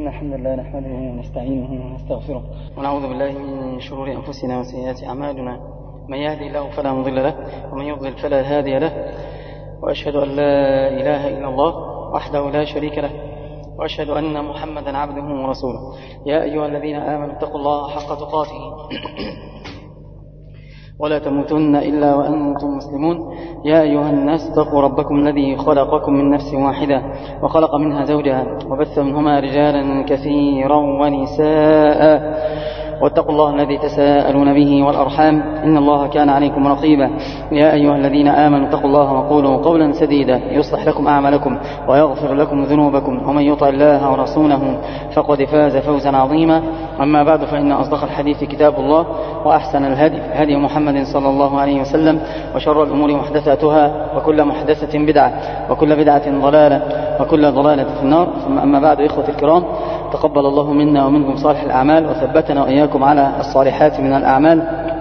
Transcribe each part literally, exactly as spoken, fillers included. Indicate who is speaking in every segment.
Speaker 1: إن الحمد لله نحمده ونستعينه ونستغفره ونعوذ بالله من شرور أنفسنا وسيئات أعمالنا، من يهدي الله فلا مضل له ومن يضلل فلا هادي له، وأشهد أن لا إله إلا الله وحده لا شريك له، وأشهد أن محمدا عبده ورسوله. يا أيها الذين آمنوا اتقوا الله حق تقاته ولا تموتن إلا وأنتم مسلمون. يا أيها الناس اتقوا ربكم الذي خلقكم من نفس واحدة وخلق منها زوجها وبث منهما رجالا كثيرا ونساء، واتقوا الله الذي تساءلون به والأرحام إن الله كان عليكم رقيبا. يا أيها الذين آمنوا اتقوا الله وقولوا قولا سديدا يصلح لكم أعمالكم ويغفر لكم ذنوبكم، ومن يطع الله ورسوله فقد فاز فوزا عظيما. أما بعد، فإن أصدق الحديث كتاب الله، وأحسن الهدي هدي محمد صلى الله عليه وسلم، وشر الأمور محدثاتها، وكل محدثة بدعة، وكل بدعة ضلالة، وكل ضلالة في النار. ثم أما بعد، إخوة الكرام، تقبل الله منا ومنكم صالح الأعمال، وثبتنا وإياكم على الصالحات من الأعمال،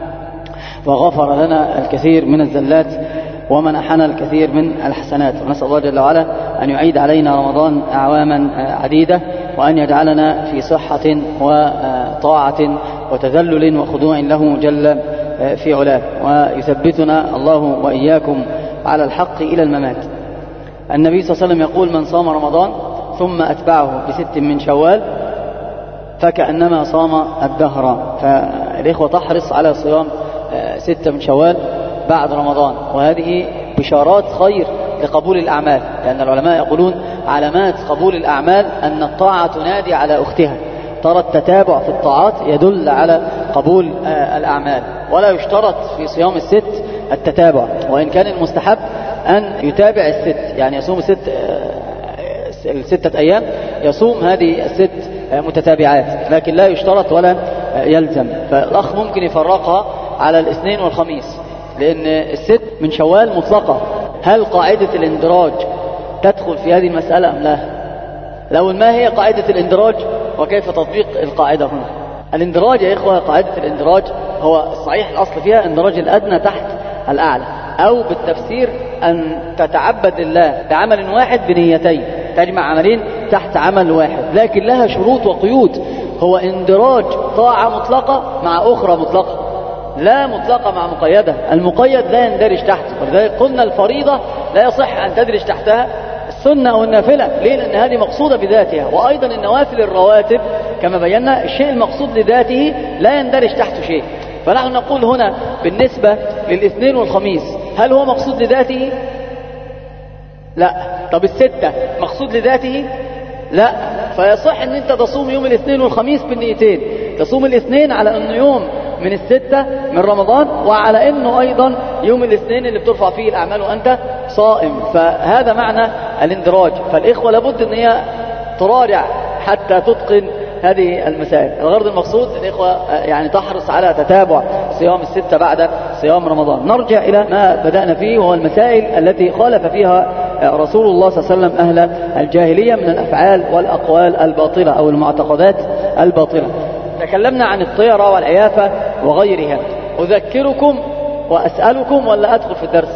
Speaker 1: وغفر لنا الكثير من الزلات، ومنحنا الكثير من الحسنات. ونسأل الله جل وعلا أن يعيد علينا رمضان أعواما عديدة، وأن يجعلنا في صحة وطاعة وتذلل وخضوع له جل في علاه، ويثبتنا الله وإياكم على الحق إلى الممات. النبي صلى الله عليه وسلم يقول: من صام رمضان ثم أتبعه بست من شوال فكأنما صام الدهر. فالإخوة تحرص على صيام ستة من شوال بعد رمضان، وهذه بشارات خير لقبول الأعمال، لأن العلماء يقولون علامات قبول الأعمال أن الطاعة تنادي على أختها. ترى التتابع في الطاعات يدل على قبول الأعمال، ولا يشترط في صيام الست التتابع، وإن كان المستحب أن يتابع الست، يعني يصوم الست الستة أيام، يصوم هذه الست متتابعات، لكن لا يشترط ولا يلزم. فالأخ ممكن يفرقها على الاثنين والخميس، لأن الست من شوال مطلقة. هل قاعدة الاندراج تدخل في هذه المسألة أم لا؟ لو ما هي قاعدة الاندراج وكيف تطبيق القاعدة هنا؟ الاندراج يا إخوة، قاعدة الاندراج هو الصحيح الأصل فيها اندراج الأدنى تحت الأعلى، أو بالتفسير أن تتعبد الله بعمل واحد بنيتين، تجمع عملين تحت عمل واحد، لكن لها شروط وقيود. هو اندراج طاعة مطلقة مع أخرى مطلقة، لا مطلقة مع مقيدة. المقيد لا يندرج تحته، ولذلك قلنا الفريضة لا يصح أن تدرج تحتها السنة أو النافلة. ليه؟ لأن هذه مقصودة بذاتها. وأيضا النوافل الرواتب كما بينا الشيء المقصود لذاته لا يندرج تحته شيء. فنحن نقول هنا بالنسبة للاثنين والخميس، هل هو مقصود لذاته؟ لا. طب الستة مقصود لذاته؟ لا. فيصح أن أنت تصوم يوم الاثنين والخميس بالنيتين، تصوم الاثنين على أنه يوم من الستة من رمضان، وعلى أنه أيضا يوم الاثنين اللي بترفع فيه الأعمال وأنت صائم. فهذا معنى الاندراج. فالإخوة لابد أن هي تراجع حتى تتقن هذه المسائل. الغرض المقصود الإخوة يعني تحرص على تتابع صيام الستة بعد صيام رمضان. نرجع إلى ما بدأنا فيه، وهو المسائل التي خالف فيها رسول الله صلى الله عليه وسلم أهل الجاهلية من الأفعال والأقوال الباطلة أو المعتقدات الباطلة. تكلمنا عن الطيرة والعيافة وغيرها. أذكركم وأسألكم ولا أدخل في الدرس؟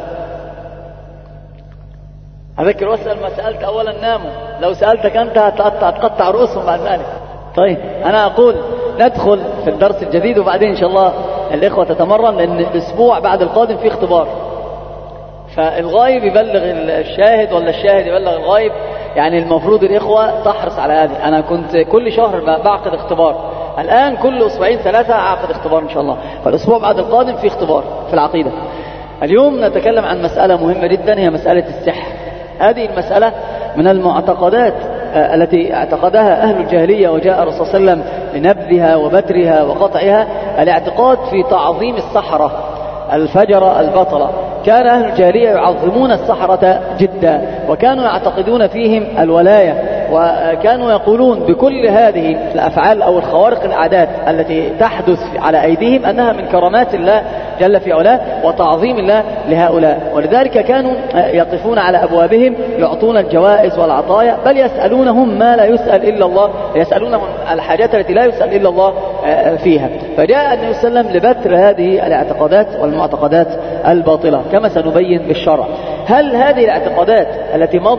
Speaker 1: أذكر وأسأل. ما سألت أولا ناموا، لو سألتك أنت هتقطع رؤوسهم بعد ذلك. طيب أنا أقول ندخل في الدرس الجديد، وبعدين إن شاء الله الإخوة تتمرن، لأن الأسبوع بعد القادم فيه اختبار، فالغايب يبلغ الشاهد ولا الشاهد يبلغ الغايب. يعني المفروض الإخوة تحرص على هذه. أنا كنت كل شهر بعقد اختبار، الآن كل أسبوعين ثلاثة أعقد اختبار إن شاء الله. فالأسبوع بعد القادم فيه اختبار في العقيدة. اليوم نتكلم عن مسألة مهمة جدا، هي مسألة السحر. هذه المسألة من المعتقدات التي اعتقدها أهل الجاهلية، وجاء الرسول صلى الله عليه وسلم لنبذها وبترها وقطعها. الاعتقاد في تعظيم السحرة الفجرة البطلة. كان أهل الجاهلية يعظمون السحرة جدا، وكانوا يعتقدون فيهم الولاية، وكانوا يقولون بكل هذه الأفعال أو الخوارق العادات التي تحدث على أيديهم أنها من كرامات الله جل في علاه وتعظيم الله لهؤلاء. ولذلك كانوا يقفون على أبوابهم يعطون الجوائز والعطايا، بل يسألونهم ما لا يسأل إلا الله، يسألونهم الحاجات التي لا يسأل إلا الله فيها. فجاء النبي صلى الله عليه وسلم لبتر هذه الاعتقادات والمعتقدات الباطلة كما سنبين بالشرع. هل هذه الاعتقادات التي مضت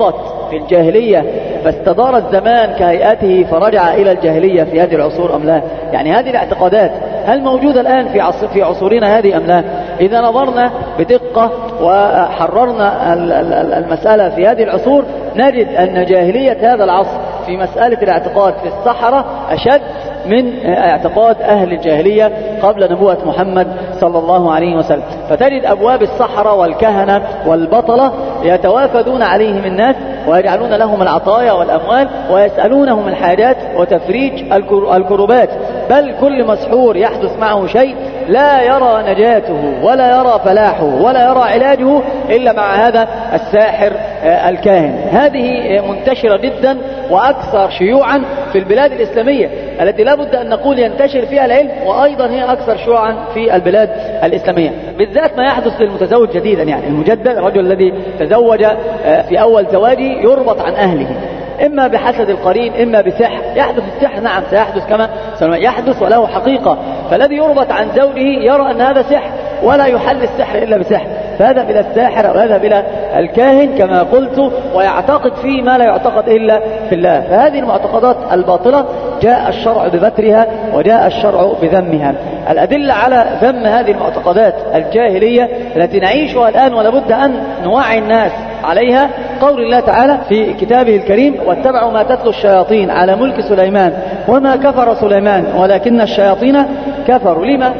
Speaker 2: في الجاهلية فاستدار الزمان كهيئته فرجع إلى الجاهلية في هذه العصور أم لا؟ يعني هذه الاعتقادات هل موجودة الآن في عصر في عصورنا هذه أم لا؟ إذا نظرنا بدقة وحررنا المسألة في هذه العصور نجد أن جاهلية هذا العصر في مسألة الاعتقاد في السحرة أشد من اعتقاد أهل الجاهلية قبل نبوة محمد صلى الله عليه وسلم. فتجد أبواب السحرة والكهنة والبطلة يتوافدون عليهم الناس ويجعلون لهم العطايا والأموال ويسألونهم الحاجات وتفريج الكربات، بل كل مسحور يحدث معه شيء لا يرى نجاته ولا يرى فلاحه ولا يرى علاجه إلا مع هذا الساحر الكاهن. هذه منتشرة جدا وأكثر شيوعا في البلاد الإسلامية التي لا بد أن نقول ينتشر فيها العلم، وأيضا هي أكثر شيوعا في البلاد الإسلامية، بالذات ما يحدث للمتزوج جديدا. يعني المجدد الرجل الذي تزوج في أول زواجه يربط عن أهله إما بحسد القرين إما بسحر. يحدث السحر، نعم سيحدث كما يحدث وله حقيقة، فالذي يربط عن زوجه يرى أن هذا سحر ولا يحل السحر إلا بسحر، فهذا بلا الساحر وهذا بلا الكاهن كما قلت، ويعتقد فيه ما لا يعتقد إلا في الله. فهذه المعتقدات الباطلة جاء الشرع ببترها وجاء الشرع بذمها. الأدلة على ذم هذه المعتقدات الجاهلية التي نعيشها الآن ولابد أن نوعي الناس عليها قول الله تعالى في كتابه الكريم: واتبعوا ما تتلو الشياطين على ملك سليمان وما كفر سليمان ولكن الشياطين كفروا. لما؟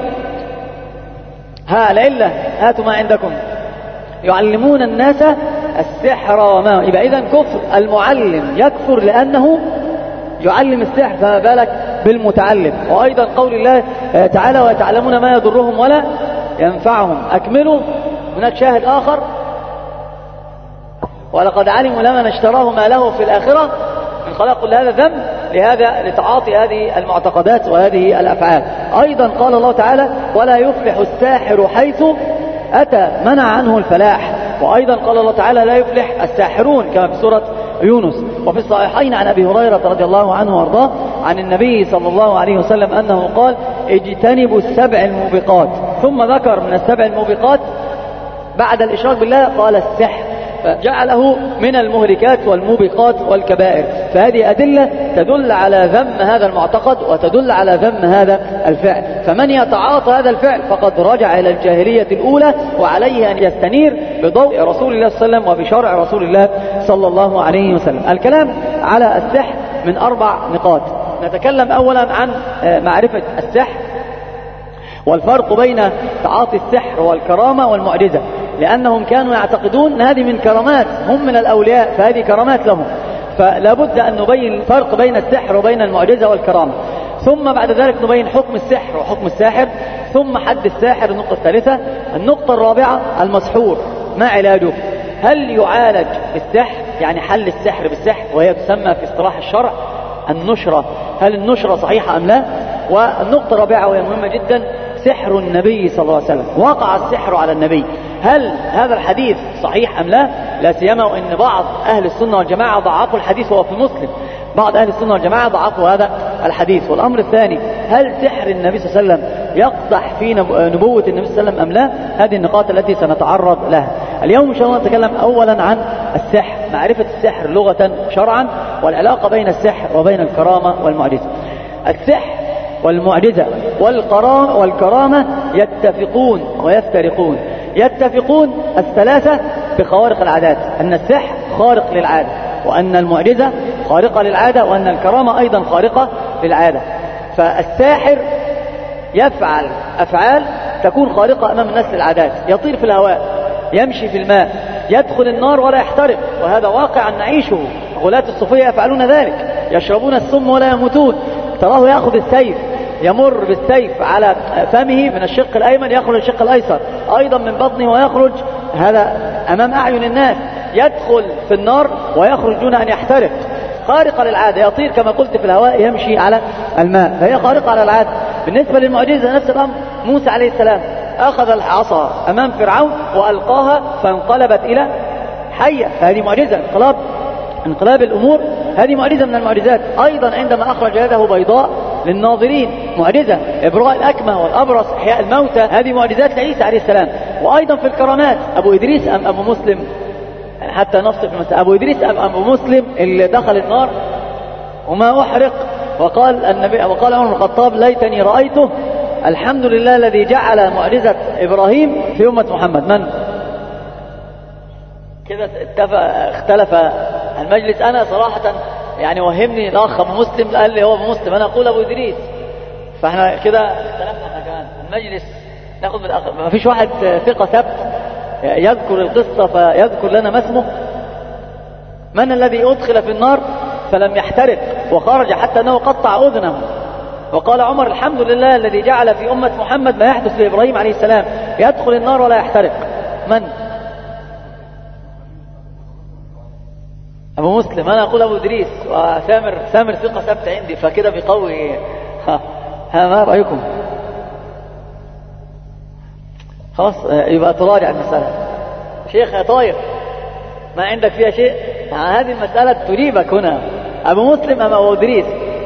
Speaker 2: ها العلة، هاتوا ما عندكم. يعلمون الناس السحر وما. يبقى إذن كفر المعلم يكفر لأنه يعلم السحر، فما بالك بالمتعلم. وأيضا قول الله تعالى: ويتعلمون ما يضرهم ولا ينفعهم. أكملوا. هناك شاهد آخر: ولقد علموا لمن اشتراه ما له في الآخرة من خلاق. كل هذا ذنب لهذا لتعاطي هذه المعتقدات وهذه الأفعال. أيضا قال الله تعالى: ولا يفلح الساحر حيث أتى، منع عنه الفلاح. وأيضا قال الله تعالى: لا يفلح الساحرون كما في سورة يونس. وفي الصحيحين عن أبي هريرة رضي الله عنه وارضاه عن النبي صلى الله عليه وسلم أنه قال: اجتنبوا السبع الموبقات. ثم ذكر من السبع الموبقات بعد الإشراك بالله قال السحر، فجعله من المهلكات والموبقات والكبائر. فهذه أدلة تدل على ذم هذا المعتقد وتدل على ذم هذا الفعل. فمن يتعاطى هذا الفعل فقد رجع إلى الجاهلية الأولى، وعليه أن يستنير بضوء رسول الله صلى الله عليه وسلم وبشرع رسول الله صلى الله عليه وسلم. الكلام على السحر من أربع نقاط. نتكلم أولا عن معرفة السحر والفرق بين تعاطي السحر والكرامة والمعجزة، لأنهم كانوا يعتقدون أن هذه من كرامات، هم من الأولياء فهذه كرامات لهم، فلا بد أن نبين الفرق بين السحر وبين المعجزة والكرامة. ثم بعد ذلك نبين حكم السحر وحكم الساحر، ثم حد الساحر. النقطة الثالثة. النقطة الرابعة: المسحور ما علاجه؟ هل يعالج بالسحر، يعني حل السحر بالسحر، وهي تسمى في اصطلاح الشرع النشرة، هل النشرة صحيحة أم لا؟ والنقطة الرابعة وهي مهمة جدا: سحر النبي صلى الله عليه وسلم، وقع السحر على النبي، هل هذا الحديث صحيح أم لا؟ لا سيما وإن بعض أهل السنة والجماعة ضعفوا الحديث وهو في مسلم، بعض أهل السنة والجماعة ضعفوا هذا الحديث. والأمر الثاني: هل سحر النبي صلى الله عليه وسلم يقدح في نبوة النبي صلى الله عليه وسلم أم لا؟ هذه النقاط التي سنتعرض لها اليوم إن شاء الله. نتكلم أولا عن السحر، معرفة السحر لغة شرعا، والعلاقة بين السحر وبين الكرامة والمعجزة. السحر والمعجزة والكرامة يتفقون ويفترقون. يتفقون الثلاثة بخوارق العادات، أن السحر خارق للعادة، وأن المعجزة خارقة للعادة، وأن الكرامة أيضا خارقة للعادة. فالساحر يفعل أفعال تكون خارقة أمام الناس للعادات، يطير في الهواء، يمشي في الماء، يدخل النار ولا يحترق، وهذا واقع نعيشه. غلاة الصوفية يفعلون ذلك، يشربون السم ولا يموتون. تراه يأخذ السيف، يمر بالسيف على فمه من الشق الأيمن يخرج الشق الأيسر، أيضا من بطنه ويخرج، هذا أمام أعين الناس. يدخل في النار ويخرج دون أن يحترق، خارقة للعادة، يطير كما قلت في الهواء، يمشي على الماء، فهي خارقة على العادة. بالنسبة للمعجزة نفس الأمر. موسى عليه السلام أخذ العصا أمام فرعون وألقاها فانقلبت إلى حية، هذه معجزة، انقلاب انقلاب الأمور، هذه معجزة من المعجزات. أيضا عندما أخرج يده بيضاء للناظرين، معجزة. إبراء الأكمه والأبرص، إحياء الموتى، هذه معجزات لعيسى عليه السلام. وأيضا في الكرامات، أبو إدريس أم أبو مسلم؟ يعني حتى نفصل في المسألة. أبو إدريس أبو مسلم اللي دخل النار وما أحرق، وقال النبي وقال عمر بن الخطاب ليتني رأيته، الحمد لله الذي جعل معجزة إبراهيم في أمة محمد. من كده اختلف المجلس. أنا صراحة يعني وهمني الأخ أبو مسلم قال لي هو أبو مسلم، أنا أقول أبو إدريس، فإحنا كده اختلفنا كمان المجلس. ناخذ بالأخ، ما فيش واحد ثقة ثبت يذكر القصة فيذكر لنا ما اسمه. من الذي أدخل في النار فلم يحترق وخرج حتى أنه قطع أذنه؟ وقال عمر الحمد لله الذي جعل في أمة محمد ما يحدث لإبراهيم عليه السلام، يدخل النار ولا يحترق. من؟ أبو مسلم. أنا أقول أبو إدريس، وسامر سامر ثقة ثبت عندي، فكده بيقوي. ها, ها ما رأيكم؟ خلاص يبقى تراجع المسألة. شيخ يا طاير، ما عندك فيها شيء؟ هذه المسألة تجيبك هنا. أبو مسلم أم أبو إدريس؟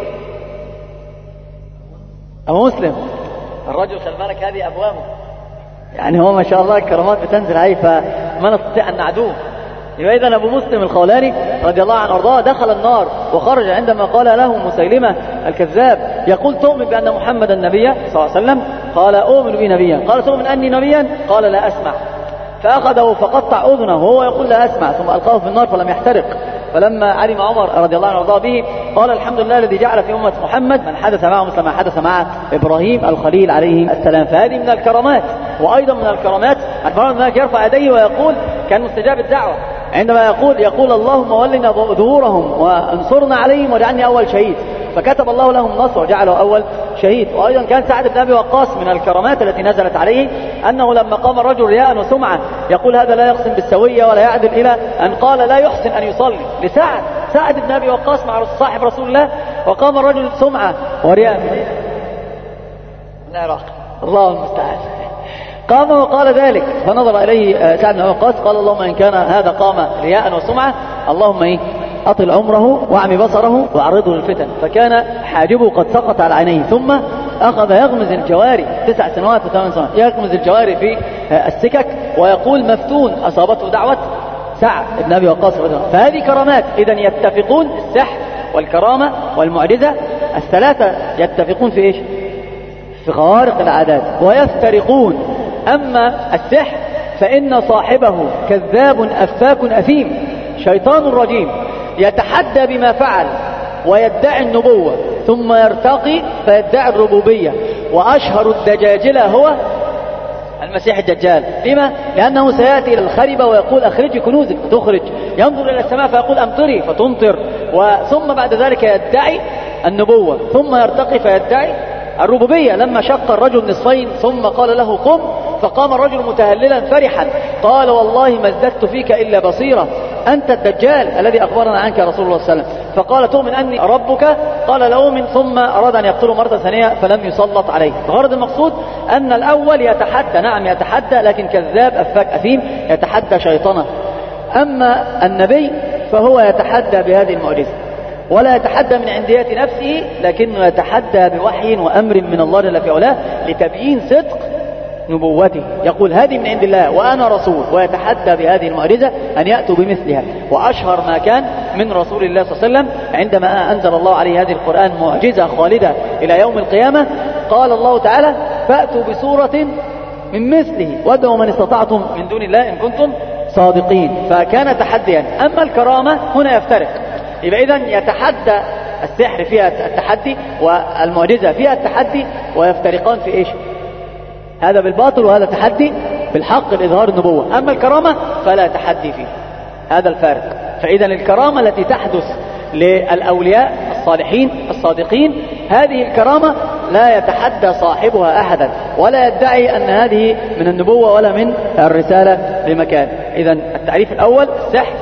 Speaker 2: أبو مسلم. الرجل خلي بالك هذه أبوابه، يعني هو ما شاء الله الكرامات بتنزل عليه فما نستطيع أن نعدوه. يبقى إذن أبو مسلم الخولاني رضي الله عنه وارضاه دخل النار وخرج عندما قال له مسيلمة الكذاب يقول تؤمن بأن محمد النبي صلى الله عليه وسلم؟ قال أؤمن به نبيا. قال تؤمن أني نبيا؟ قال لا أسمع. فأخذه فقطع أذنه وهو يقول لا أسمع، ثم ألقاه في النار فلم يحترق. فلما علم عمر رضي الله عنه وارضاه به قال الحمد لله الذي جعل في أمة محمد من حدث معه مثل ما حدث مع إبراهيم الخليل عليه السلام. فهذه من الكرامات. وأيضا من الكرامات أن يرفع يديه ويقول كان مستجاب الدعوة عندما يقول يقول اللهم ولنا ظهورهم وانصرنا عليهم واجعلني أول شهيد، فكتب الله لهم النصر وجعله أول شهيد. وأيضا كان سعد بن أبي وقاص من الكرامات التي نزلت عليه أنه لما قام الرجل رياء وسمعة يقول هذا لا يقسم بالسوية ولا يعدل، إلى أن قال لا يحسن أن يصلي لسعد سعد بن أبي وقاص مع صاحب رسول الله، وقام الرجل سمعة ورياء لا راق الله المستعان. قام وقال ذلك فنظر إليه سعد بن أبي وقاص قال اللهم إن كان هذا قام رياء وسمعة اللهم إيه أطل عمره وأعمي بصره وعرضه للفتن. فكان حاجبه قد سقط على عينيه، ثم أخذ يغمز الجواري تسع سنوات وثمان سنوات يغمز الجواري في السكك ويقول مفتون أصابته دعوة سعد بن أبي وقاص. فهذه كرامات. إذن يتفقون السحر والكرامة والمعجزة الثلاثة يتفقون في إيش؟ في خوارق العادات، ويفترقون. أما السحر فإن صاحبه كذاب أفاك أثيم شيطان رجيم يتحدى بما فعل ويدعي النبوة ثم يرتقي فيدعي الربوبية. وأشهر الدجاجلة هو المسيح الدجال. لما؟ لأنه سيأتي إلى الخربة ويقول أخرجي كنوزك فتخرج، ينظر إلى السماء فيقول أمطري فتمطر، وثم بعد ذلك يدعي النبوة ثم يرتقي فيدعي الربوبية. لما شق الرجل نصفين ثم قال له قم فقام الرجل متهللا فرحا قال والله ما ازددت فيك إلا بصيرة، أنت الدجال الذي أخبرنا عنك رسول الله صلى الله عليه وسلم. فقال تؤمن أني ربك؟ قال لا أؤمن. ثم أراد أن يقتله مرة ثانية فلم يسلط عليه. غرض المقصود أن الأول يتحدى، نعم يتحدى، لكن كذاب أفاك أثيم يتحدى شيطانه. أما النبي فهو يتحدى بهذه المعجزة ولا يتحدى من عندية نفسه، لكنه يتحدى بوحي وأمر من الله جل في علاه لتبيين صدق نبوته. يقول هذه من عند الله وأنا رسول، ويتحدى بهذه المعجزة أن يأتوا بمثلها. وأشهر ما كان من رسول الله صلى الله عليه وسلم عندما أنزل الله عليه هذه القرآن معجزة خالدة إلى يوم القيامة قال الله تعالى فأتوا بسورة من مثله وادعوا من استطعتم من دون الله إن كنتم صادقين. فكان تحديا. أما الكرامة هنا يفترق. يبقى إذن يتحدى السحر فيها التحدي والمعجزة فيها التحدي، ويفترقان في إيش؟ هذا بالباطل وهذا تحدي بالحق لإظهار النبوة. أما الكرامة فلا تحدي فيه. هذا الفارق. فإذا الكرامة التي تحدث للأولياء الصالحين الصادقين هذه الكرامة لا يتحدى صاحبها أحدا ولا يدعي أن هذه من النبوة ولا من الرسالة بمكان. إذا التعريف الأول السحر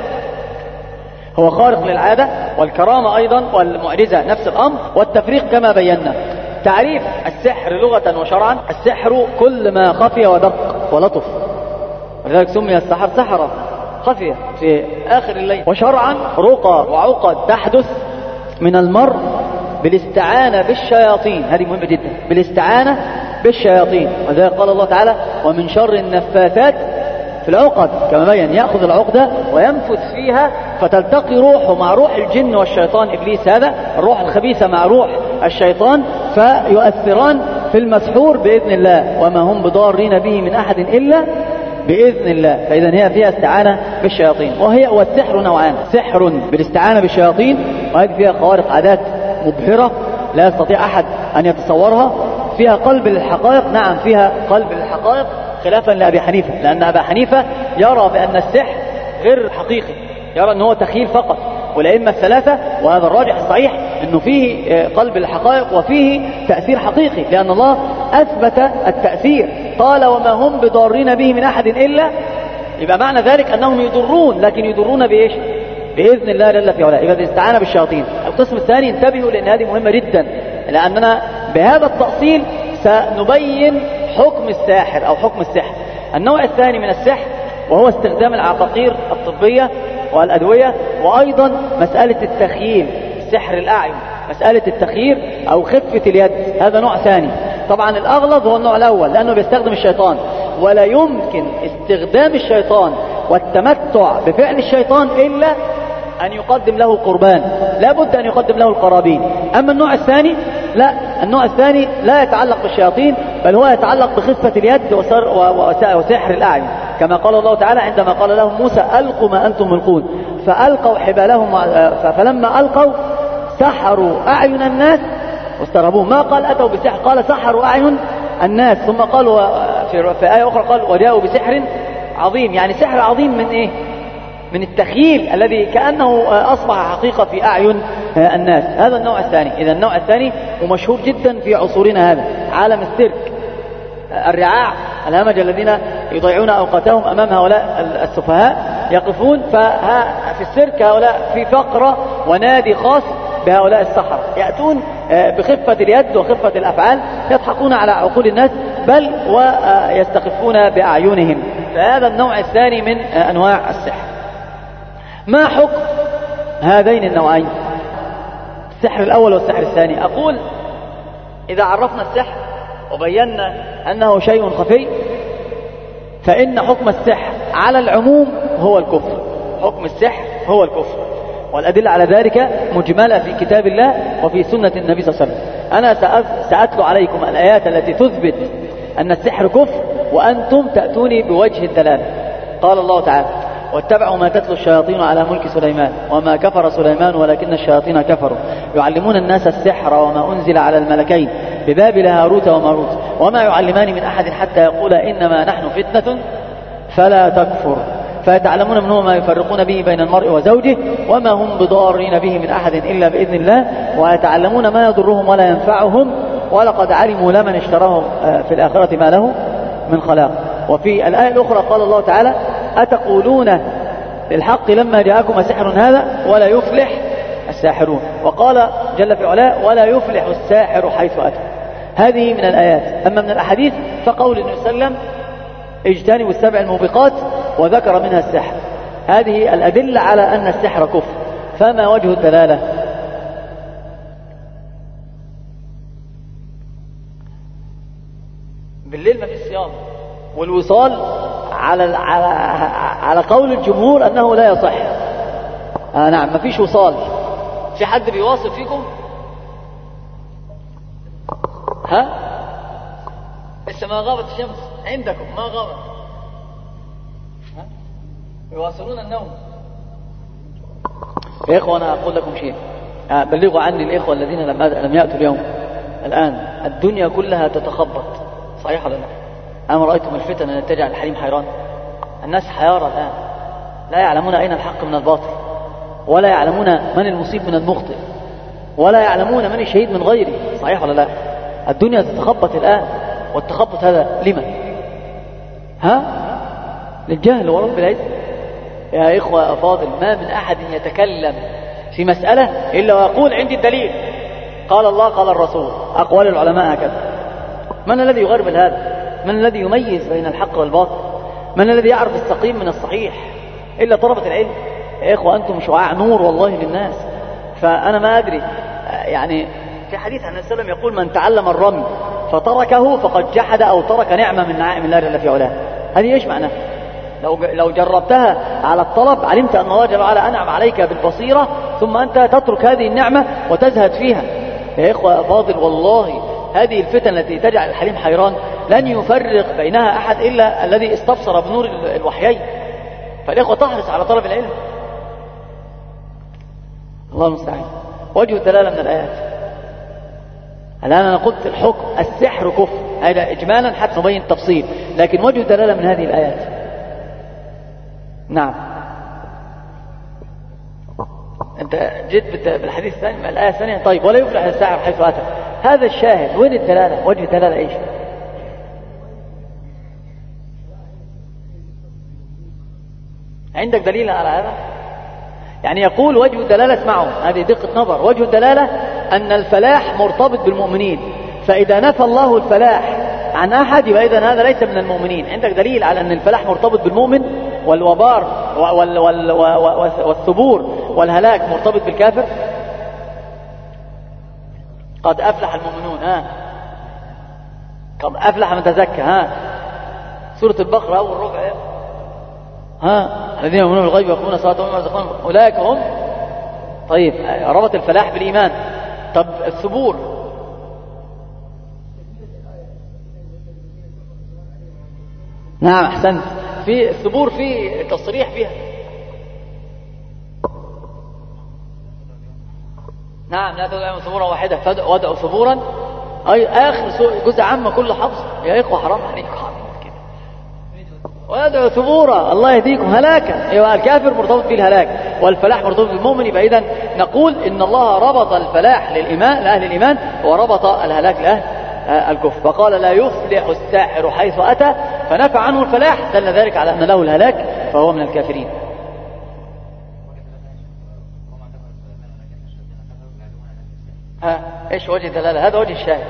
Speaker 2: هو خارق للعادة، والكرامة أيضا والمعجزة نفس الأمر، والتفريق كما بينا. تعريف السحر لغة وشرعا: السحر كل ما خفي ودق ولطف، ولذلك سمي السحر سحرة، خفية في آخر الليل. وشرعا رقى وعقد تحدث من المرء بالاستعانة بالشياطين، هذه مهمة جدا، بالاستعانة بالشياطين. وذلك قال الله تعالى: ومن شر النفاثات في العقد كما بين، يأخذ العقدة وينفث فيها فتلتقي روحه مع روح الجن والشيطان إبليس، هذا الروح الخبيثة مع روح الشيطان، فيؤثران في المسحور بإذن الله، وما هم بضارين به من أحد إلا بإذن الله. فإذا هي فيها استعانة بالشياطين. وهي والسحر نوعان، سحر بالاستعانة بالشياطين، وهذه فيها خوارق عادات مبهرة لا يستطيع أحد أن يتصورها. فيها قلب للحقائق، نعم فيها قلب للحقائق، خلافا لأبي حنيفة، لأن أبا حنيفة يرى بأن السحر غير حقيقي، يرى أنه تخيل فقط. والأئمة الثلاثة وهذا الراجح الصحيح أنه فيه قلب الحقائق وفيه تأثير حقيقي، لأن الله أثبت التأثير، قال وما هم بضارين به من أحد إلا، يبقى معنى ذلك أنهم يضرون، لكن يضرون بإيش؟ بإذن الله جل في علاه. يبقى الاستعانة بالشياطين. القسم الثاني انتبهوا لأن هذه مهمة جدا، لأننا بهذا التأصيل سنبين حكم الساحر أو حكم السحر. النوع الثاني من السحر وهو استخدام العقاقير الطبية والأدوية، وأيضا مسألة التخييل، سحر الأعين، مسألة التخيير أو خفة اليد، هذا نوع ثاني. طبعا الأغلظ هو النوع الأول لأنه بيستخدم الشيطان، ولا يمكن استخدام الشيطان والتمتع بفعل الشيطان إلا أن يقدم له قربان، لا بد أن يقدم له القرابين. أما النوع الثاني لا، النوع الثاني لا يتعلق بالشياطين، بل هو يتعلق بخفة اليد وسحر الأعين، كما قال الله تعالى عندما قال لهم موسى ألقوا ما أنتم ملقون، فألقوا حبالهم فلما ألقوا سحروا أعين الناس واستغربوه. ما قال أتوا بسحر، قال سحروا أعين الناس، ثم قالوا في آية أخرى قال وجاءوا بسحر عظيم، يعني سحر عظيم من إيه؟ من التخييل الذي كأنه أصبح حقيقة في أعين الناس. هذا النوع الثاني. إذا النوع الثاني ومشهور جدا في عصورنا هذا، عالم السيرك، الرعاع الهمج الذين يضيعون أوقاتهم أمام هؤلاء السفهاء، يقفون في السيرك هؤلاء في فقرة ونادي خاص بهؤلاء السحرة، يأتون بخفة اليد وخفة الأفعال، يضحكون على عقول الناس بل ويستخفون بأعينهم. فهذا النوع الثاني من أنواع السحر. ما حكم هذين النوعين، السحر الأول والسحر الثاني؟ أقول إذا عرفنا السحر وبينا أنه شيء خفي، فإن حكم السحر على العموم هو الكفر، حكم السحر هو الكفر، والأدلة على ذلك مجملة في كتاب الله وفي سنة النبي صلى الله عليه وسلم. أنا سأتلو عليكم الآيات التي تثبت أن السحر كفر وأنتم تأتوني بوجه الدلالة. قال الله تعالى واتبعوا ما تتلو الشياطين على ملك سليمان وما كفر سليمان ولكن الشياطين كفروا يعلمون الناس السحر وما أنزل على الملكين ببابل هاروت وماروت وما يعلمان من أحد حتى يقولا إنما نحن فتنة فلا تكفر فيتعلمون منه ما يفرقون به بين المرء وزوجه وما هم بضارين به من أحد إلا بإذن الله ويتعلمون ما يضرهم ولا ينفعهم ولقد علموا لمن اشتراه في الآخرة ما له من خلاق. وفي الآية الأخرى قال الله تعالى أتقولون للحق لما جاءكم سحر هذا ولا يفلح الساحرون. وقال جل في علاه ولا يفلح الساحر حيث أتى. هذه من الآيات. أما من الأحاديث فقول النبي صلى الله عليه وسلم اجتنبوا السبع الموبقات وذكر منها السحر. هذه الأدلة على أن السحر كفر. فما وجه الدلالة؟ بالليل ما في صيام، والوصال على على على قول الجمهور أنه لا يصح. آه نعم ما فيش وصال. في حد بيواصل فيكم؟ ها؟ لسه ما غابت الشمس عندكم، ما غابت. ها؟ يواصلون النوم. يا إخوة أنا أقول لكم شيء، بلغوا عني الإخوة الذين لم لم يأتوا اليوم. الآن الدنيا كلها تتخبط، صحيح ولا لا؟ أما رأيتم الفتن التي تجعل الحريم حيران؟ الناس حيارى الآن، لا يعلمون أين الحق من الباطل، ولا يعلمون من المصيب من المخطئ، ولا يعلمون من الشهيد من غيره، صحيح ولا لا؟ الدنيا تتخبط الآن، والتخبط هذا لمن؟ ها؟ للجهل ورب العزة. يا إخوة أفاضل، ما من أحد يتكلم في مسألة إلا ويقول عندي الدليل، قال الله قال الرسول، أقوال العلماء هكذا. من الذي يغربل هذا؟ من الذي يميز بين الحق والباطل؟ من الذي يعرف السقيم من الصحيح إلا طلبة العلم؟ يا إخوة أنتم شعاع نور والله للناس. فأنا ما أدري، يعني في حديث عن النبي صلى الله عليه وسلم يقول من تعلم الرمي فتركه فقد جحد أو ترك نعمة من نعائم الله جل في علاه. هذه إيش معناه؟ لو لو جربتها على الطلب علمت أن الله جل وعلا أنعم عليك بالبصيرة، ثم أنت تترك هذه النعمة وتزهد فيها. يا إخوة فاضل، والله هذه الفتن التي تجعل الحليم حيران لن يفرق بينها أحد إلا الذي استبصر بنور الوحيين. فالإخوة تحرص على طلب العلم. الله المستعان. وجه الدلالة من الآيات. الآن أنا قلت الحكم السحر كفر، هذا إجمالا حتى نبين التفصيل، لكن وجه الدلالة من هذه الآيات. نعم. أنت جئت بالحديث الثاني، الآية الثانية. طيب، ولا يفلح الساحر حيث أتى. هذا الشاهد. وين الدلالة؟ وجه الدلالة إيش؟ عندك دليل على هذا؟ يعني يقول وجه الدلالة، اسمعوا هذه دقة نظر، وجه الدلالة أن الفلاح مرتبط بالمؤمنين، فإذا نفى الله الفلاح عن أحد يبقى إذن هذا ليس من المؤمنين. عندك دليل على أن الفلاح مرتبط بالمؤمن، والوبار وال وال والثبور والهلاك مرتبط بالكافر؟ قد أفلح المؤمنون، ها قد أفلح من تزكى، ها سورة البقرة أول ربع، ها الذين يؤمنون بالغيب ويقيمون الصلاة ومما رزقناهم أولئك هم. طيب، ربط الفلاح بالإيمان. طب الثبور؟ نعم أحسنت، في الثبور في تصريح فيها. نعم، لا تدعوا ثبورا واحدة وادعوا ثبورا، أي آخر جزء عامة كله حفظ. يا إخوة حرام عليكم كده. ويدعو ثبورا، الله يهديكم، هلاكا. أيوة، الكافر مرتبط بالهلاك والفلاح مرتبط بالمؤمن. يبقى إذن نقول إن الله ربط الفلاح للإيمان لأهل الإيمان وربط الهلاك لأهل الكفر. فقال لا يفلح الساحر حيث أتى، فنفى عنه الفلاح، دل ذلك على أن له الهلاك فهو من الكافرين. ها إيش وجه الدلالة؟ هذا وجه الشاهد.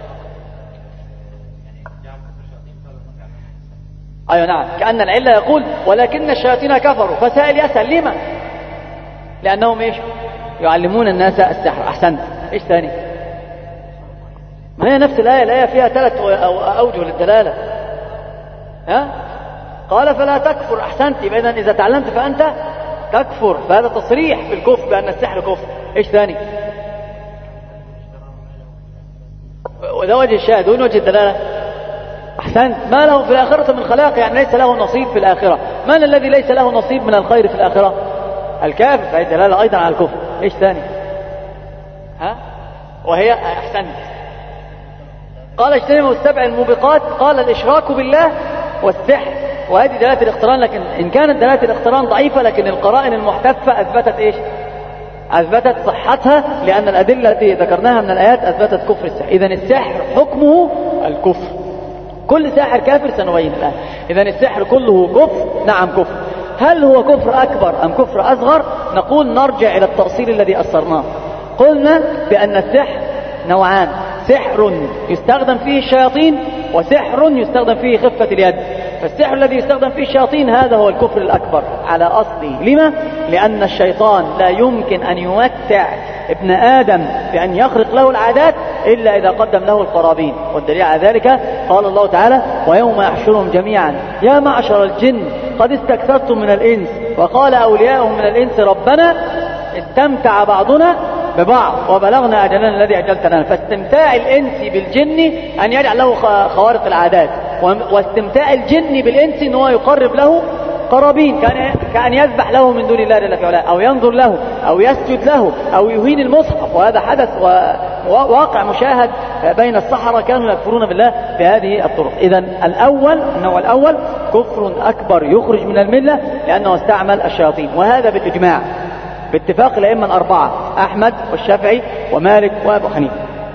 Speaker 2: أيوة نعم، كأن العلة يقول ولكن الشياطين كفروا. فسائل يسأل لما؟ لأنهم إيش؟ يعلمون الناس السحر. أحسنت. إيش ثاني؟ ما هي نفس الآية، الآية فيها ثلاث أوجه للدلالة. ها؟ قال فلا تكفر. أحسنت. يبقى إذا تعلمت فأنت تكفر، فهذا تصريح بالكفر بأن السحر كفر. إيش ثاني؟ وده وجه الشاهد. وين وجه الدلالة؟ أحسنت. ما له في الآخرة من خلاق، يعني ليس له نصيب في الآخرة. من الذي ليس له نصيب من الخير في الآخرة؟ الكافر، فهي دلالة أيضا على الكفر. إيش ثاني؟ ها؟ وهي أحسنت. قال اجتنبوا السبع الموبقات، قال الإشراك بالله والسحر، وهذه دلالة الاقتران. لكن إن كانت دلالة الاقتران ضعيفة، لكن القرائن المحتفة أثبتت إيش؟ أثبتت صحتها، لأن الأدلة التي ذكرناها من الآيات أثبتت كفر السحر. إذن السحر حكمه الكفر. كل ساحر كافر سنبين الآن. إذن السحر كله كفر. نعم كفر. هل هو كفر أكبر أم كفر أصغر؟ نقول نرجع إلى التأصيل الذي أصرناه. قلنا بأن السحر نوعان: سحر يستخدم فيه الشياطين، وسحر يستخدم فيه خفة اليد. فالسحر الذي يستخدم فيه الشياطين هذا هو الكفر الأكبر على أصله. لما؟ لأن الشيطان لا يمكن أن يمتع ابن آدم بأن يخرق له العادات إلا إذا قدم له القرابين. والدليل على ذلك قال الله تعالى: ويوم يحشرهم جميعا يا معشر الجن قد استكثرتم من الإنس وقال أولياؤهم من الإنس ربنا استمتع بعضنا ببعض وبلغنا أجلنا الذي أجلت لنا. فاستمتاع الإنس بالجن أن يجعل له خوارق العادات، واستمتاع الجن بالإنس أنه يقرب له قرابين، كان كأن يذبح له من دون الله جل في علاه، أو ينظر له، أو يسجد له، أو يهين المصحف. وهذا حدث وواقع مشاهد بين السحرة، كانوا يكفرون بالله بهذه الطرق. إذن الأول، النوع الأول كفر أكبر يخرج من الملة لأنه استعمل الشياطين، وهذا بالإجماع باتفاق الأئمة الأربعة أحمد والشافعي ومالك وأبو حنيفة.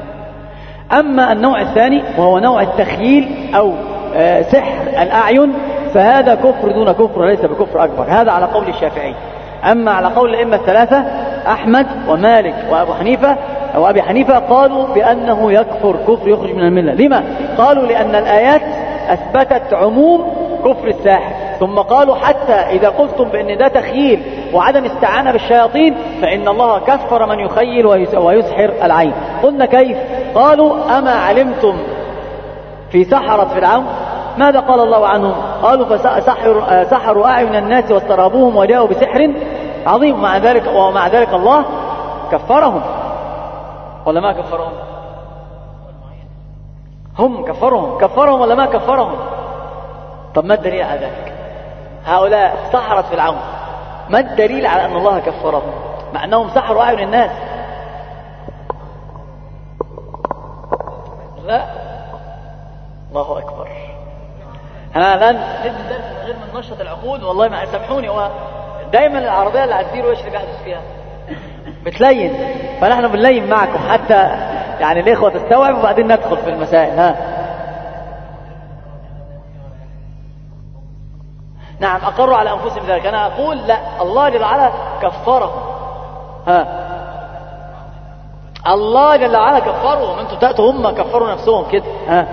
Speaker 2: أما النوع الثاني وهو نوع التخييل أو سحر الأعين، فهذا كفر دون كفر وليس بكفر أكبر. هذا على قول الشافعي. أما على قول الأئمة الثلاثة أحمد ومالك وأبو حنيفة أو أبي حنيفة قالوا بأنه يكفر كفر يخرج من الملة. لما؟ قالوا لأن الآيات أثبتت عموم كفر الساحر، ثم قالوا حتى إذا قلتم بأن ده تخييل وعدم استعانة بالشياطين فإن الله كفر من يخيل ويسحر العين. قلنا كيف؟ قالوا أما علمتم في سحرة فرعون ماذا قال الله عنهم؟ قالوا فسحروا سحروا أعين الناس واسترابوهم وجاءوا بسحر عظيم. مع ذلك ومع ذلك الله كفرهم ولا ما كفرهم؟ هم كفرهم كفرهم ولا ما كفرهم؟ طب ما الدليل على ذلك؟ هؤلاء سحرت فرعون، ما الدليل على أن الله كفرهم مع أنهم سحروا أعين الناس؟ لا، الله أكبر. أنا الآن ندي الدرس من غير من نشط العقول، والله ما سامحوني. هو دائما العربية اللي عديروا إيش اللي بيحدث فيها؟ بتلين، فنحن بنلين معكم حتى يعني الإخوة تستوعب وبعدين ندخل في المسائل. ها نعم، أقروا على أنفسهم ذلك. أنا أقول لا، الله جل وعلا كفرهم. ها الله جل وعلا كفرهم، أنتم تأتوا هم كفروا نفسهم كده. ها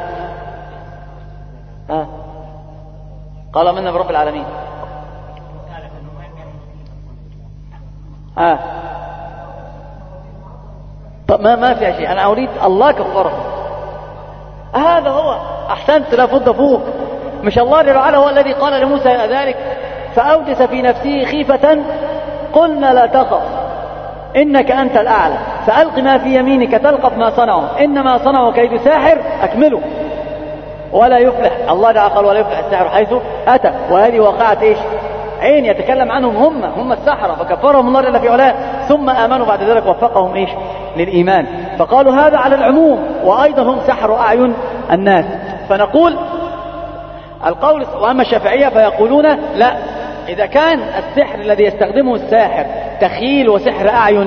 Speaker 2: ها قال منا برب العالمين. ها طب ما ما في شيء، أنا أريد الله كفرهم. هذا هو. أحسنت، لا فض فوق. مش الله جل وعلا هو الذي قال لموسى ذلك؟ فأوجس في نفسه خيفة قلنا لا تخف إنك أنت الأعلى فألق ما في يمينك تلقف ما صنعوا إنما صنعوا كيد ساحر أكمله ولا يفلح. الله جل قال ولا يفلح الساحر حيث أتى. وهذه واقعة إيش؟ عين يتكلم عنهم هم هم السحرة، فكفرهم الله جل في علاه، ثم آمنوا بعد ذلك وفقهم إيش؟ للإيمان. فقالوا هذا على العموم، وأيضا هم سحروا أعين الناس. فنقول القول. وأما الشافعية فيقولون لا، إذا كان السحر الذي يستخدمه الساحر تخيل وسحر أعين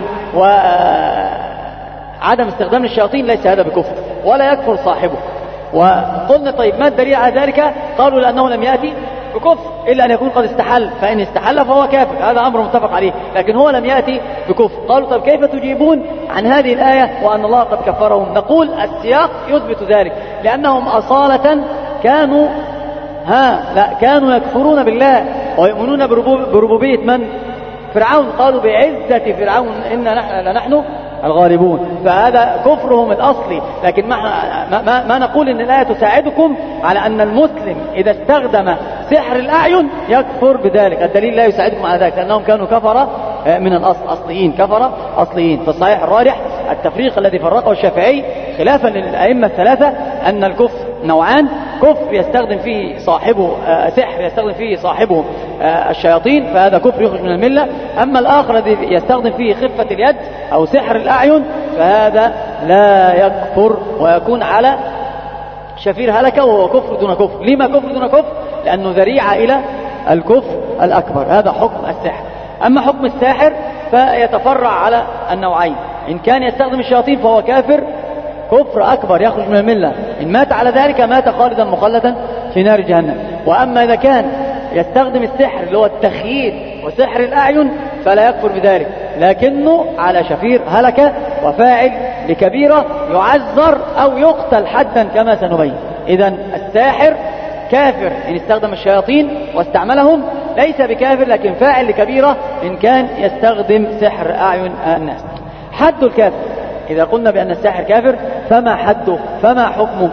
Speaker 2: وعدم استخدام الشياطين ليس هذا بكفر ولا يكفر صاحبه. وقلنا طيب ما الدليل على ذلك؟ قالوا لأنه لم يأتي بكفر إلا أن يكون قد استحل، فإن استحل فهو كافر، هذا أمر متفق عليه، لكن هو لم يأتي بكفر. قالوا طيب كيف تجيبون عن هذه الآية وأن الله قد كفرهم؟ نقول السياق يثبت ذلك، لأنهم أصالة كانوا ها لا كانوا يكفرون بالله ويؤمنون بربوبية من؟ فرعون. قالوا بعزة فرعون إنا نحن لنحن الغالبون، فهذا كفرهم الأصلي. لكن ما, ما, ما نقول إن الآية تساعدكم على أن المسلم إذا استخدم سحر الأعين يكفر بذلك. الدليل لا يساعدكم على ذلك، لأنهم كانوا كفر من الأصل أصليين، كفر أصليين. فالصحيح الراجح التفريق الذي فرقه الشافعي خلافا للأئمة الثلاثة أن الكفر نوعان: كفر يستخدم فيه صاحبه سحر يستخدم فيه صاحبه الشياطين، فهذا كفر يخرج من الملة. أما الآخر الذي يستخدم فيه خفة اليد أو سحر الأعين فهذا لا يكفر ويكون على شفير هلكة، وهو كفر دون كفر. لما كفر دون كفر؟ لأنه ذريعة إلى الكفر الأكبر. هذا حكم السحر. أما حكم الساحر فيتفرع على النوعين: إن كان يستخدم الشياطين فهو كافر كفر أكبر يخرج من الملة، إن مات على ذلك مات خالدا مخلدا في نار جهنم. وأما إذا كان يستخدم السحر اللي هو التخييل وسحر الأعين فلا يكفر بذلك، لكنه على شفير هلكة وفاعل لكبيرة يعذر أو يقتل حدا كما سنبين. إذن الساحر كافر إن استخدم الشياطين واستعملهم، ليس بكافر لكن فاعل لكبيرة إن كان يستخدم سحر أعين الناس. حد الكافر إذا قلنا بأن الساحر كافر فما حده فما حكمه؟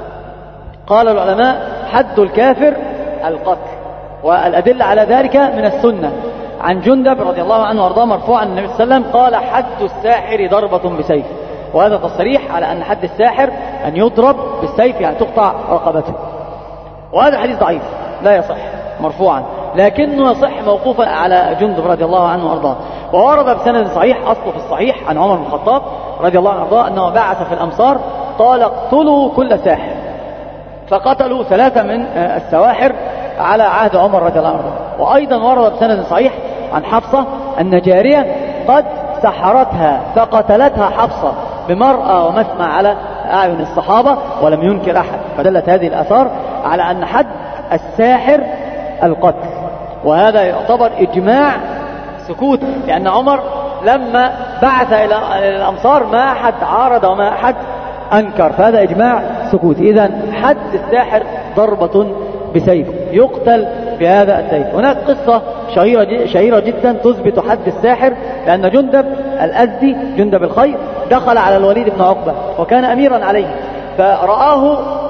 Speaker 2: قال العلماء حد الكافر القتل، والأدلة على ذلك من السنة. عن جندب رضي الله عنه وارضاه مرفوعا النبي صلى الله عليه وسلم قال حد الساحر ضربة بسيف، وهذا تصريح على أن حد الساحر أن يضرب بالسيف يعني تقطع رقبته. وهذا حديث ضعيف لا يصح مرفوعا، لكنه يصح موقوفا على جندب رضي الله عنه وارضاه. وورد بسند صحيح أصله في الصحيح عن عمر بن الخطاب رضي الله عنه وارضاه أنه بعث في الأمصار قال اقتلوا كل ساحر، فقتلوا ثلاثة من السواحر على عهد عمر رضي الله عنه. وأيضا ورد بسند صحيح عن حفصة أن جارية قد سحرتها فقتلتها حفصة بمرأة ومسمع على أعين الصحابة ولم ينكر أحد. فدلت هذه الآثار على أن حد الساحر القتل، وهذا يعتبر إجماع سكوت، لأن عمر لما بعث إلى الأمصار ما أحد عارض وما أحد أنكر، فهذا إجماع سكوت. إذن حد الساحر ضربة بسيف يقتل بهذا السيف. هناك قصة شهيرة, شهيرة جدا تثبت حد الساحر، لأن جندب الأزدي جندب الخير دخل على الوليد بن عقبة وكان أميرا عليه، فرآه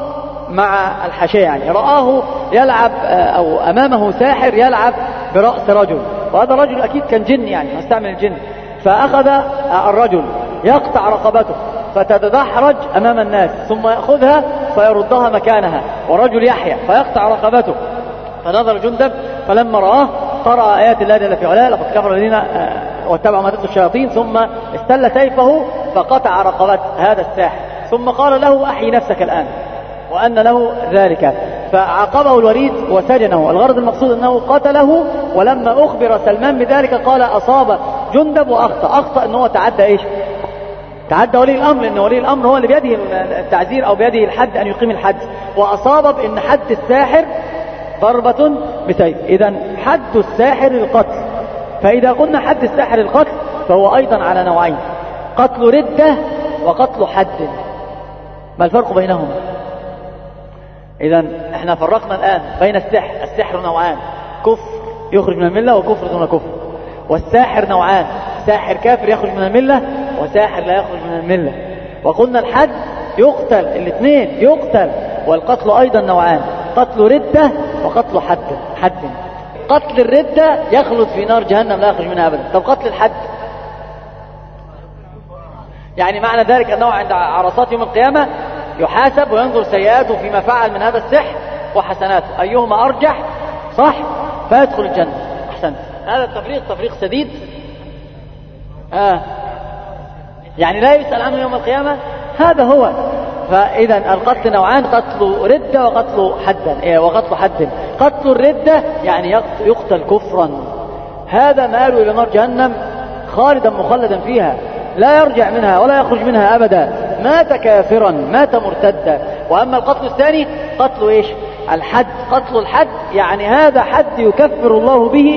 Speaker 2: مع الحاشية، يعني رآه يلعب أو أمامه ساحر يلعب برأس رجل، وهذا الرجل أكيد كان جن يعني مستعمل الجن، فأخذ الرجل يقطع رقبته فتتدحرج أمام الناس ثم يأخذها فيردها مكانها، ورجل يحيى فيقطع رقبته. فنظر جندب فلما رآه قرأ آيات الله جل في علاه لقد كفر الذين واتبعوا ما تتلو الشياطين، ثم استل سيفه فقطع رقبة هذا الساحر، ثم قال له أحيي نفسك الآن، وأن له ذلك، فعاقبه الوليد وسجنه. الغرض المقصود أنه قتله، ولما أخبر سلمان بذلك قال أصاب جندب وأخطأ. أخطأ أنه تعدى إيش؟ تعدى ولي الأمر، لأن ولي الأمر هو اللي بيده التعزير أو بيده الحد أن يقيم الحد، وأصاب بأن حد الساحر ضربة بسيف. إذن حد الساحر القتل، فإذا قلنا حد الساحر القتل فهو أيضا على نوعين: قتل ردة وقتل حد. ما الفرق بينهما؟ إذن احنا فرقنا الآن بين السحر. السحر نوعان: كفر يخرج من الملة وكفر دون كفر، والساحر نوعان: ساحر كافر يخرج من الملة وساحر لا يخرج من الملة. وقلنا الحد يقتل، الاثنين يقتل. والقتل أيضا نوعان: قتل ردة وقتل حد. حد قتل الردة يخلد في نار جهنم لا يخرج منها أبدا. طب قتل الحد يعني معنى ذلك أنه عند عرصات يوم القيامة يحاسب وينظر سيئاته فيما فعل من هذا السحر وحسناته أيهما أرجح، صح؟ فيدخل الجنة. أحسنت. هذا التفريق تفريق سديد. آه. يعني لا يسأل عنه يوم القيامة، هذا هو. فإذا القتل نوعان: قتل ردة وقتل حدا وقتل حد. قتل الردة يعني يقتل كفرا، هذا ماله إلى نار جهنم خالدا مخلدا فيها لا يرجع منها ولا يخرج منها أبدا، مات كافرا مات مرتدا. وأما القتل الثاني قتل إيش؟ الحد. قتل الحد يعني هذا حد يكفر الله به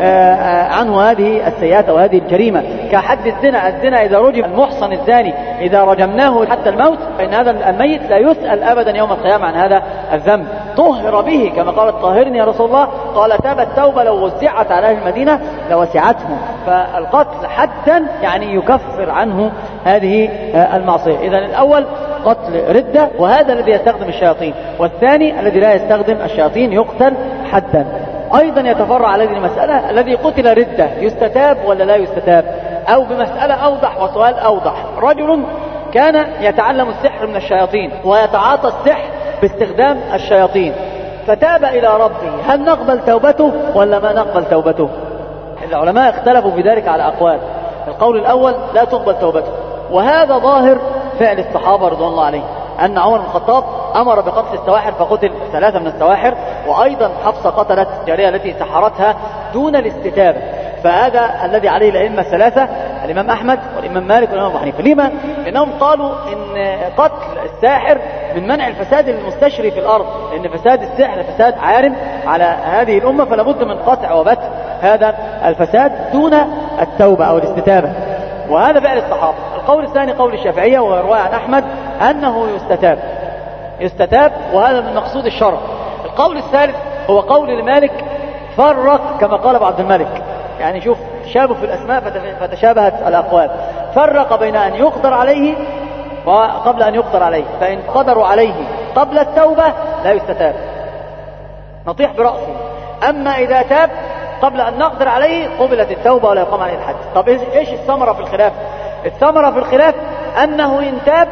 Speaker 2: عنه هذه السيئات أو هذه الجريمة، كحد الزنا. الزنا إذا رجم المحصن الزاني إذا رجمناه حتى الموت فإن هذا الميت لا يسأل أبدا يوم القيامة عن هذا الذنب، طهر به كما قالت طاهرني يا رسول الله، قال تاب التوبة لو وسعت على أهل المدينة لوسعتهم. فالقتل حدا يعني يكفر عنه هذه المعصية. إذن الأول قتل ردة وهذا الذي يستخدم الشياطين، والثاني الذي لا يستخدم الشياطين يقتل حدا. أيضا يتفرع على هذه المسألة: الذي قتل ردة يستتاب ولا لا يستتاب؟ أو بمسألة أوضح وسؤال أوضح: رجل كان يتعلم السحر من الشياطين ويتعاطى السحر باستخدام الشياطين فتاب إلى ربه، هل نقبل توبته ولا ما نقبل توبته؟ العلماء اختلفوا في ذلك على أقوال. القول الأول: لا تقبل توبته، وهذا ظاهر فعل الصحابة رضوان الله عليهم، أن عمر بن الخطاب أمر بقتل السواحر فقتل ثلاثة من السواحر، وأيضا حفصة قتلت الجارية التي سحرتها دون الاستتابة. فهذا الذي عليه الأئمة الثلاثة: الإمام أحمد والإمام مالك والإمام أبو حنيفة. لما؟ لأنهم قالوا إن قتل الساحر من منع الفساد المستشري في الأرض، لأن فساد السحر فساد عارم على هذه الأمة، فلا بد من قطع وبتر هذا الفساد دون التوبة أو الاستتابة، وهذا فعل الصحابة. القول الثاني قول الشافعية ورواية عن أحمد أنه يستتاب يستتاب وهذا من مقصود الشرع. القول الثالث هو قول المالك فرق كما قال ابو عبد الملك، يعني شوف تشابه في الأسماء فتشابهت الأقوال، فرق بين أن يقدر عليه وقبل أن يقدر عليه، فإن قدروا عليه قبل التوبة لا يستتاب نطيح برأسه، أما إذا تاب قبل أن نقدر عليه قبلت التوبة ولا يقام عليه الحد. طب إيش الثمرة في الخلاف؟ الثمرة في الخلاف أنه إن تاب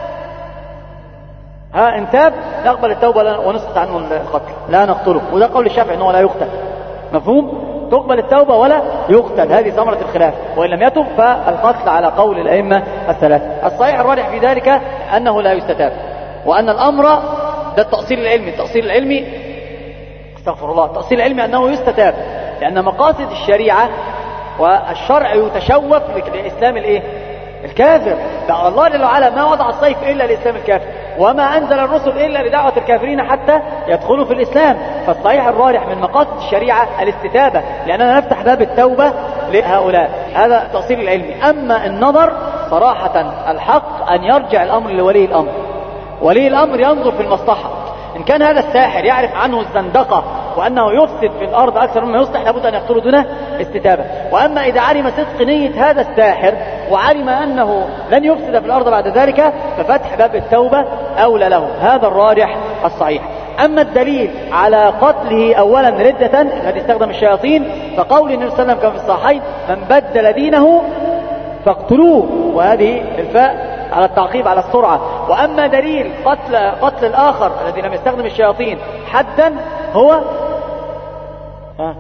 Speaker 2: ها إن تاب نقبل التوبة ونسقط عنه القتل، لا نقتله، وده قول الشافعي أنه لا يقتل. مفهوم؟ تقبل التوبة ولا يقتل، هذه ثمرة الخلاف. وإن لم يتب فالقتل على قول الأئمة الثلاثة. الصحيح الراجح في ذلك أنه لا يستتاب، وأن الأمر ده التأصيل العلمي. التأصيل العلمي استغفر الله التأصيل العلمي أنه يستتاب، لأن مقاصد الشريعة والشرع يتشوف لإسلام الإيه؟ الكافر. الله جل وعلا ما وضع السيف إلا لإسلام الكافر، وما أنزل الرسل إلا لدعوة الكافرين حتى يدخلوا في الإسلام. فالصحيح الراجح من مقاصد الشريعة الاستتابة، لأننا نفتح باب التوبة لهؤلاء. هذا التأصيل العلمي. أما النظر صراحة الحق أن يرجع الأمر لولي الأمر. ولي الأمر ينظر في المصلحة، إن كان هذا الساحر يعرف عنه الزندقة وأنه يفسد في الأرض أكثر مما يصلح لابد أن يقتله دون استتابة. وأما إذا علم صدق نية هذا الساحر وعلم أنه لن يفسد في الأرض بعد ذلك ففتح باب التوبة أولى له. هذا الراجح الصحيح. أما الدليل على قتله أولا ردة الذي استخدم الشياطين فقول النبي صلى الله عليه وسلم كما في الصحيحين من بدل دينه فاقتلوه، وهذه الفاء على التعقيب على السرعة. وأما دليل قتل, قتل الآخر الذي لم يستخدم الشياطين حدا هو ها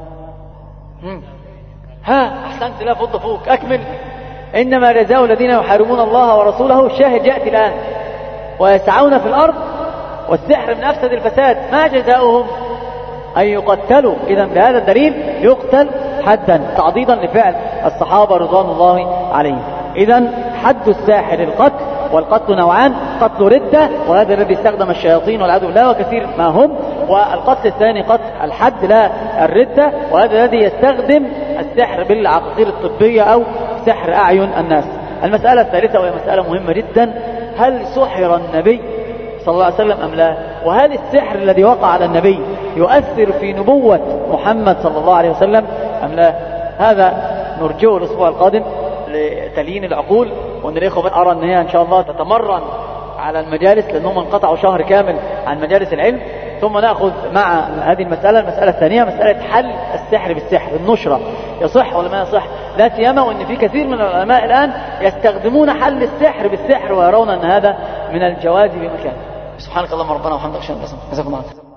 Speaker 2: ها أحسنت لا فض فوق أكمل. إنما جزاء الذين يحاربون الله ورسوله الشاهد يأتي الآن ويسعون في الأرض والسحر من أفسد الفساد ما جزاؤهم أن يقتلوا. إذا بهذا الدليل يقتل حدا تعضيدا لفعل الصحابة رضوان الله عليهم. إذا حد الساحر القتل، والقتل نوعان: قتل ردة وهذا الذي استخدم الشياطين والعدو لا وكثير ما هم، والقتل الثاني قتل الحد لا الردة وهذا الذي يستخدم السحر بالعقاقير الطبية أو سحر أعين الناس. المسألة الثالثة وهي مسألة مهمة جدا: هل سحر النبي صلى الله عليه وسلم أم لا؟ وهل السحر الذي وقع على النبي يؤثر في نبوة محمد صلى الله عليه وسلم أم لا؟ هذا نرجعه الأسبوع القادم لتليين العقول، وأن الإخوة أرى أن هي إن شاء الله تتمرن على المجالس لأنهم انقطعوا شهر كامل عن مجالس العلم. ثم نأخذ مع هذه المسألة المسألة الثانية مسألة حل السحر بالسحر، النشرة يصح ولا ما يصح، لا سيما وأن في كثير من العلماء الآن يستخدمون حل السحر بالسحر ويرون أن هذا من الجواز بمكان. سبحانك اللهم ربنا وحمدك. جزاكم الله.